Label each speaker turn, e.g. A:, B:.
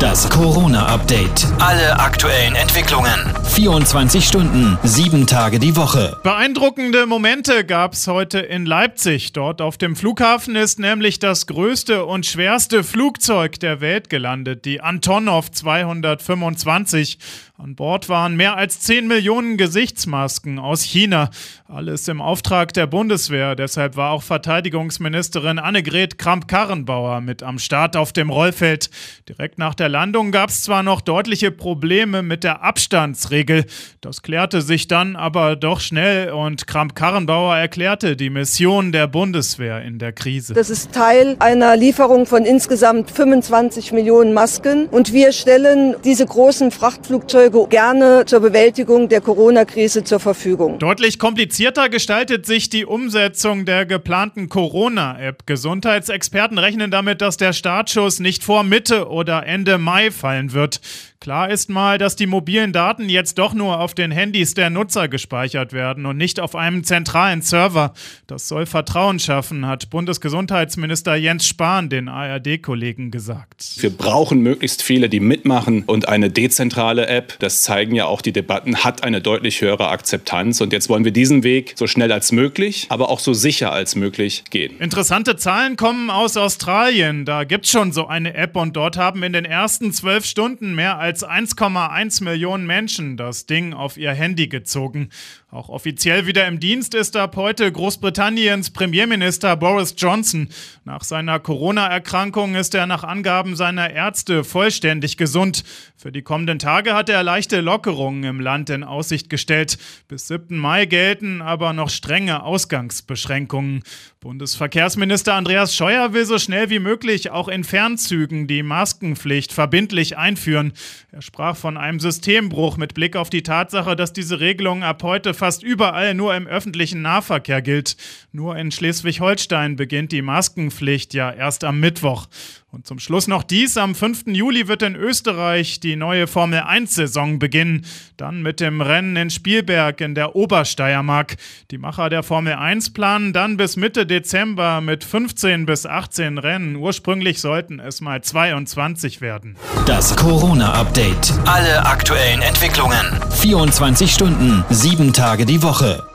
A: Das Corona-Update. Alle aktuellen Entwicklungen. 24 Stunden, 7 Tage die Woche.
B: Beeindruckende Momente gab es heute in Leipzig. Dort auf dem Flughafen ist nämlich das größte und schwerste Flugzeug der Welt gelandet, die Antonov 225. An Bord waren mehr als 10 Millionen Gesichtsmasken aus China. Alles im Auftrag der Bundeswehr. Deshalb war auch Verteidigungsministerin Annegret Kramp-Karrenbauer mit am Start auf dem Rollfeld. Direkt nach der Landung gab es zwar noch deutliche Probleme mit der Abstandsregel. Das klärte sich dann aber doch schnell und Kramp-Karrenbauer erklärte die Mission der Bundeswehr in der Krise.
C: Das ist Teil einer Lieferung von insgesamt 25 Millionen Masken und wir stellen diese großen Frachtflugzeuge gerne zur Bewältigung der Corona-Krise zur Verfügung.
B: Deutlich komplizierter gestaltet sich die Umsetzung der geplanten Corona-App. Gesundheitsexperten rechnen damit, dass der Startschuss nicht vor Mitte oder Ende Mai fallen wird. Klar ist mal, dass die mobilen Daten jetzt doch nur auf den Handys der Nutzer gespeichert werden und nicht auf einem zentralen Server. Das soll Vertrauen schaffen, hat Bundesgesundheitsminister Jens Spahn den ARD-Kollegen gesagt.
D: Wir brauchen möglichst viele, die mitmachen und eine dezentrale App, das zeigen ja auch die Debatten, hat eine deutlich höhere Akzeptanz. Und jetzt wollen wir diesen Weg so schnell als möglich, aber auch so sicher als möglich gehen.
B: Interessante Zahlen kommen aus Australien. Da gibt's schon so eine App und dort haben in den ersten 12 Stunden mehr als 1,1 Millionen Menschen das Ding auf ihr Handy gezogen. Auch offiziell wieder im Dienst ist ab heute Großbritanniens Premierminister Boris Johnson. Nach seiner Corona-Erkrankung ist er nach Angaben seiner Ärzte vollständig gesund. Für die kommenden Tage hat er leichte Lockerungen im Land in Aussicht gestellt. Bis 7. Mai gelten aber noch strenge Ausgangsbeschränkungen. Bundesverkehrsminister Andreas Scheuer will so schnell wie möglich auch in Fernzügen die Maskenpflicht verbindlich einführen. Er sprach von einem Systembruch mit Blick auf die Tatsache, dass diese Regelung ab heute fast überall nur im öffentlichen Nahverkehr gilt. Nur in Schleswig-Holstein beginnt die Maskenpflicht ja erst am Mittwoch. Und zum Schluss noch dies: Am 5. Juli wird in Österreich die neue Formel-1-Saison beginnen. Dann mit dem Rennen in Spielberg in der Obersteiermark. Die Macher der Formel-1 planen dann bis Mitte Dezember mit 15 bis 18 Rennen. Ursprünglich sollten es mal 22 werden.
A: Das Corona-Update. Alle aktuellen Entwicklungen. 24 Stunden, 7 Tage die Woche.